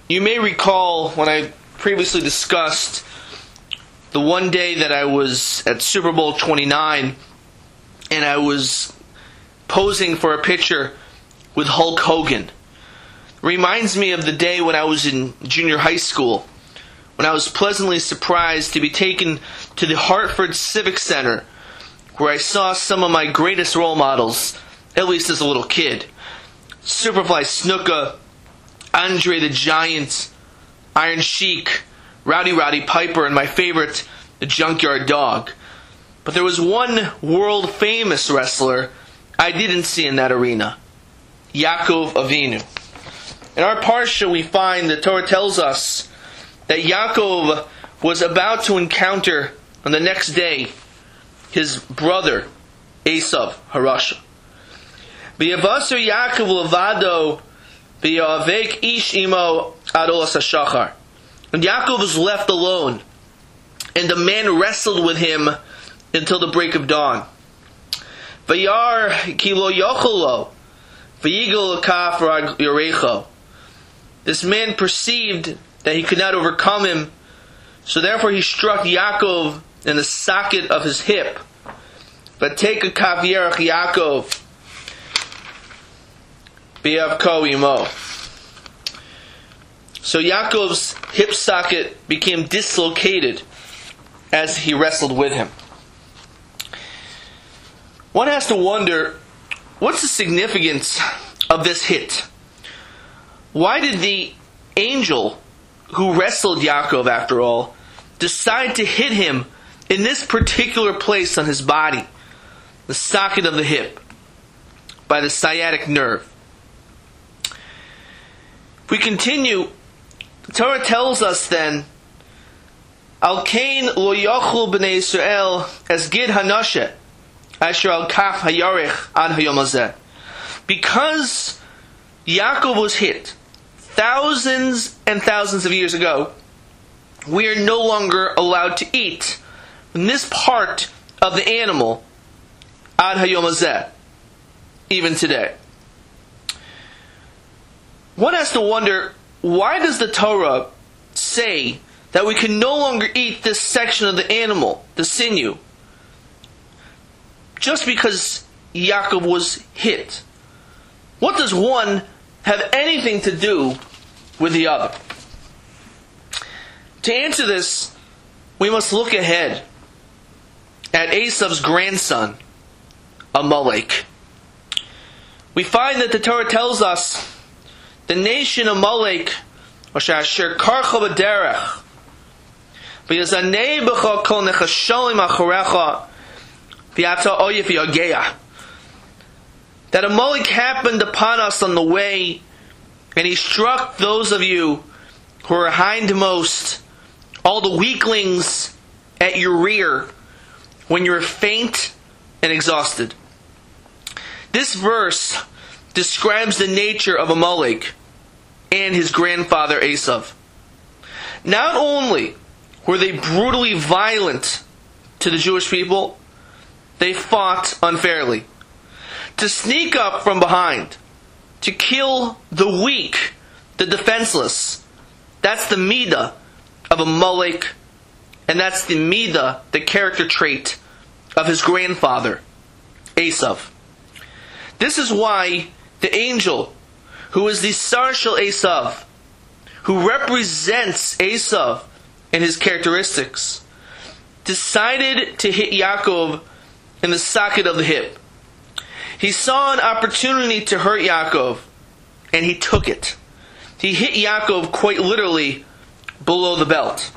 You may recall when I previously discussed the one day that I was at Super Bowl 29 and I was posing for a picture with Hulk Hogan. It reminds me of the day when I was in junior high school, when I was pleasantly surprised to be taken to the Hartford Civic Center, where I saw some of my greatest role models, at least as a little kid. Superfly Snuka, Andre the Giant, Iron Sheik, Rowdy Piper, and my favorite, the Junkyard Dog. But there was one world-famous wrestler I didn't see in that arena, Yaakov Avinu. In our Parsha we find the Torah tells us that Yaakov was about to encounter on the next day his brother Esav Harasha. V'yavasar Yaakov levado v'yavek ish imo ad olas hashachar. And Yaakov was left alone, and the man wrestled with him until the break of dawn. Vayar ki lo yocholo v'yigol kaf yarecho. This man perceived that he could not overcome him, so therefore he struck Yaakov in the socket of his hip. But take a kaf yerach Yaakov b'yavko imo. So Yaakov's hip socket became dislocated as he wrestled with him. One has to wonder, what's the significance of this hit? Why did the angel who wrestled Yaakov, after all, decide to hit him in this particular place on his body, the socket of the hip, by the sciatic nerve? If we continue, the Torah tells us then, Al kain lo yochlu b'nei Yisrael as gid hanashe asher al kaf hayarich ad hayom hazeh. Because Yaakov was hit thousands and thousands of years ago, we are no longer allowed to eat from this part of the animal ad hayom hazeh, even today. One has to wonder, why does the Torah say that we can no longer eat this section of the animal, the sinew, just because Yaakov was hit? What does one have anything to do with the other? To answer this, we must look ahead at Esav's grandson, Amalek. We find that the Torah tells us the nation Amalek, asher karcha b'derech, v'yazanei b'cha kol nechasholim acharecha, v'yata oyef yageya. That Amalek happened upon us on the way, and he struck those of you who are hindmost, all the weaklings at your rear, when you're faint and exhausted. This verse describes the nature of Amalek and his grandfather Esav. Not only were they brutally violent to the Jewish people, they fought unfairly. To sneak up from behind, to kill the weak, the defenseless, that's the midah of Amalek, and that's the midah, the character trait of his grandfather, Esav. This is why the angel, who is the Sar Shel Esav, who represents Esav and his characteristics, decided to hit Yaakov in the socket of the hip. He saw an opportunity to hurt Yaakov, and he took it. He hit Yaakov quite literally below the belt.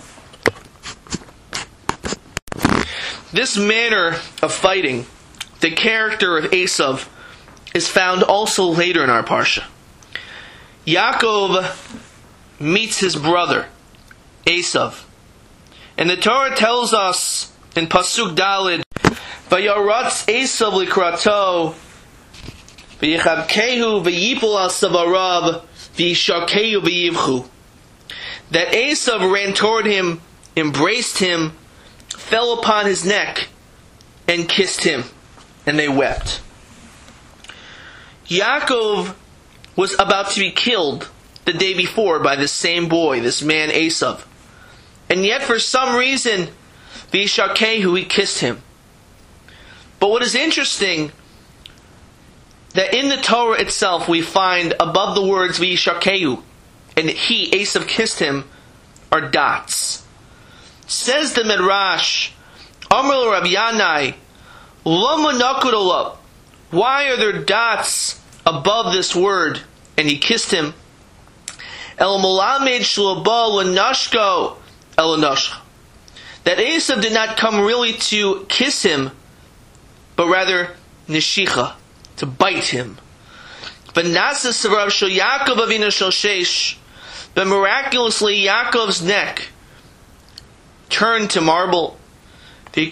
This manner of fighting, the character of Esav, is found also later in our Parsha. Yaakov meets his brother, Esav. And the Torah tells us in Pasuk Daled, Vayaratz Esav likrato, v'yichabkehu v'yipol al savarav, v'yishakehu v'yivchu. That Esav ran toward him, embraced him, fell upon his neck, and kissed him, and they wept. Yaakov was about to be killed the day before by this same boy, this man Esav. And yet for some reason, V'yishakehu, he kissed him. But what is interesting, that in the Torah itself we find above the words V'yishakehu, and he, Esav, kissed him, are dots. Says the Midrash, Amr Rabbi Yanai, Lama Nakudola, why are there dots above this word, and he kissed him? El Molamed Shlobal Nashko El Nashko. That Esav did not come really to kiss him, but rather Nishicha, to bite him. But miraculously Yaakov's neck turned to marble. And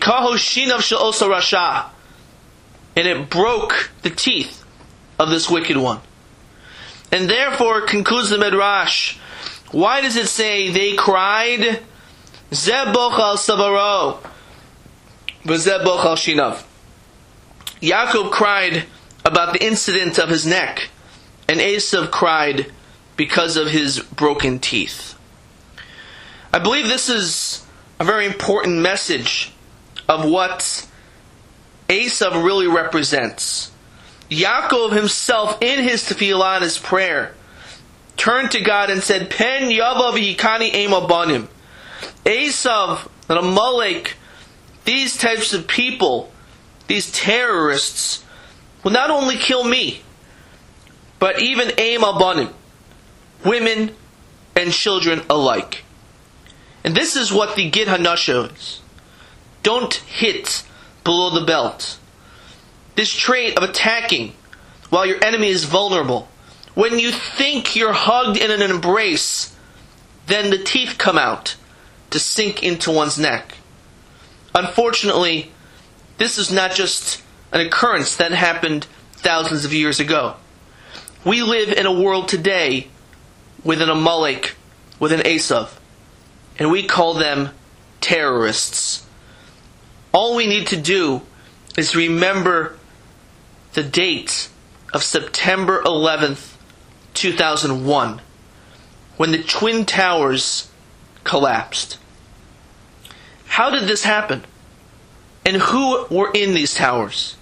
it broke the teeth of this wicked one. And therefore, concludes the Midrash, why does it say they cried, Zeh bochal savaro, v'zeh bochal shinav? Yaakov cried about the incident of his neck, and Esav cried because of his broken teeth. I believe this is a very important message of what Esav really represents. Yaakov himself, in his tefillah, his prayer, turned to God and said, Pen yavav yikani ema banim. Esav and Amalek, these types of people, these terrorists, will not only kill me, but even ema banim, women and children alike. And this is what the Gid Hanasha is. Don't hit below the belt. This trait of attacking while your enemy is vulnerable. When you think you're hugged in an embrace, then the teeth come out to sink into one's neck. Unfortunately, this is not just an occurrence that happened thousands of years ago. We live in a world today with an Amalek, with an Esav, and we call them terrorists. All we need to do is remember the date of September 11th, 2001, when the Twin Towers collapsed. How did this happen? And who were in these towers?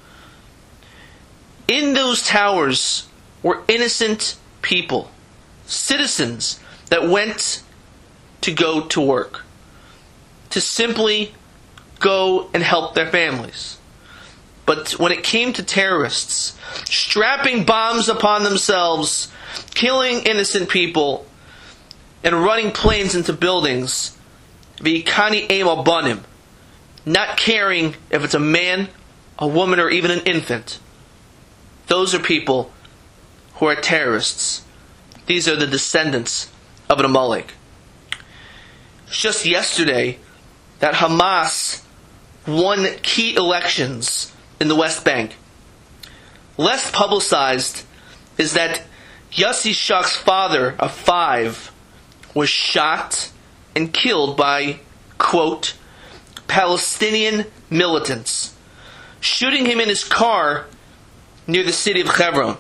In those towers were innocent people, citizens that went to go to work, to simply go and help their families. But when it came to terrorists, strapping bombs upon themselves, killing innocent people, and running planes into buildings, v'yikani ema banim, not caring if it's a man, a woman, or even an infant. Those are people who are terrorists. These are the descendants of an Amalek. Just yesterday, that Hamas won key elections in the West Bank. Less publicized is that Yossi Shach's father of 5 was shot and killed by, quote, Palestinian militants, shooting him in his car near the city of Hebron.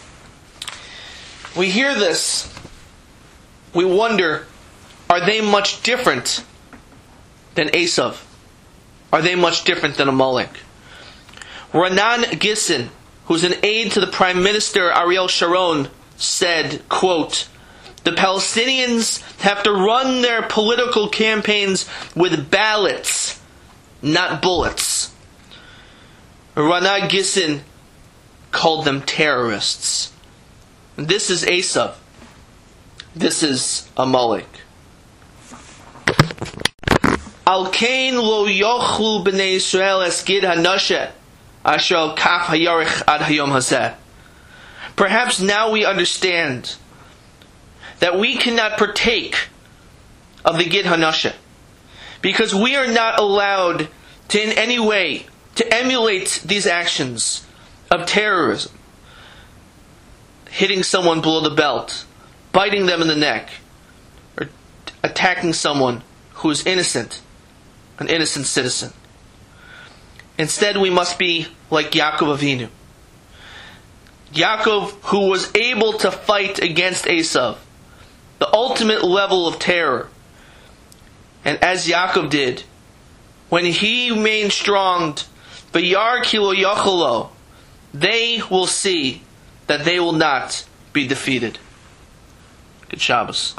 We hear this, we wonder, are they much different than Esav? Are they much different than Amalek? Raanan Gissin, who's an aide to the Prime Minister Ariel Sharon, said, quote, the Palestinians have to run their political campaigns with ballots, not bullets. Raanan Gissin called them terrorists. This is Esav. This is Amalek. Al kain lo yochlu b'nei Yisrael es Gid Hanasha asher al kaf hayarich ad hayom hazeh. Perhaps now we understand that we cannot partake of the Gid Hanasha because we are not allowed to in any way to emulate these actions of terrorism, hitting someone below the belt, biting them in the neck, or attacking someone who is innocent, an innocent citizen. Instead, we must be like Yaakov Avinu. Yaakov, who was able to fight against Esav, the ultimate level of terror. And as Yaakov did, when he remained strong, v'yar ki lo yacholo, they will see that they will not be defeated. Good Shabbos.